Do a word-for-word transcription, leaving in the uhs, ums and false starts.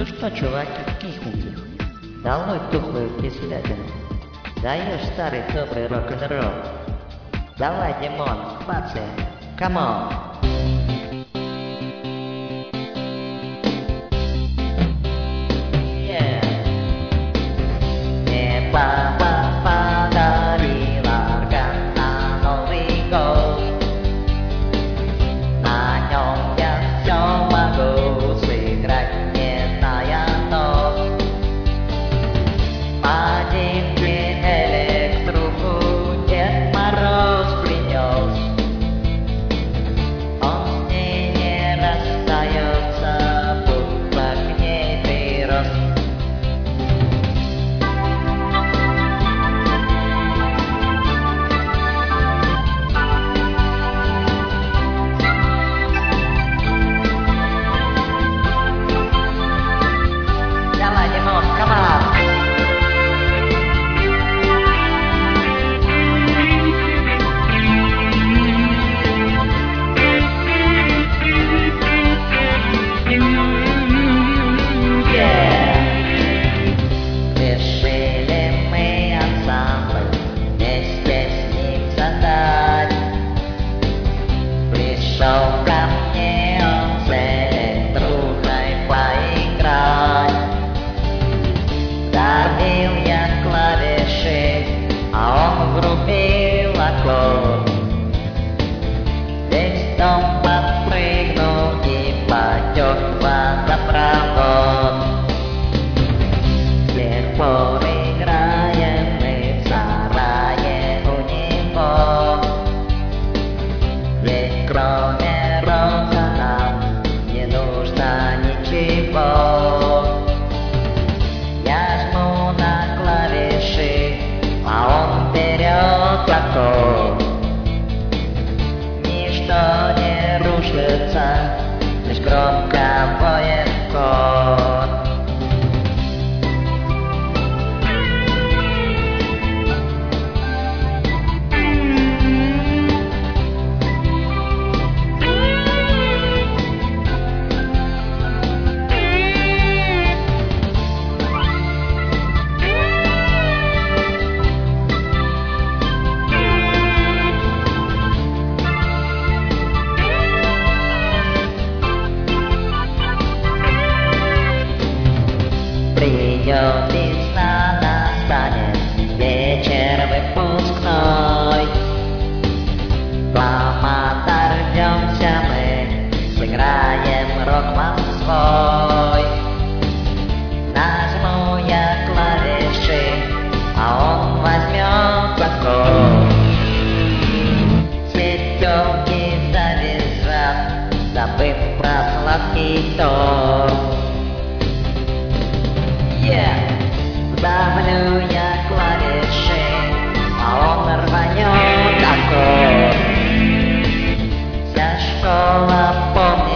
что, чуваки, тихо-тихо. Долой тухлую преследование. Даешь старый добрый рок-н-ролл. Давай, Димон, клацай, камон. Yeah. Небо подарило орган на Новый год. На нем я все могу сыграть, не зная нот. Один день электруку Дед Мороз принес. Он с ней не расстается, будто к ней прирос. Давай, Димон, камон! Решили мы ансамбль вместе с ним создать. Пришел ко мне он с электрухой поиграть. Давил я клавиши, а он врубил аккорд. Весь дом подпрыгнул и потек водопровод. С тех пор играем мы в сарае у него. Ведь кроме рока нам не нужно ничего. Я жму на клавиши, а он берет аккорд. Ничто не рушится, лишь громко воет кот. Придет весна, настанет вечер выпускной. Дома дождемся мы, сыграем рок-ман свой. Нажму я клавиши, а он возьмет аккорд. Все тёлки завизжат, забыв про сладкий торт. Yeah. Давлю я клавиши, а он рванет аккорд. Вся школа помнит.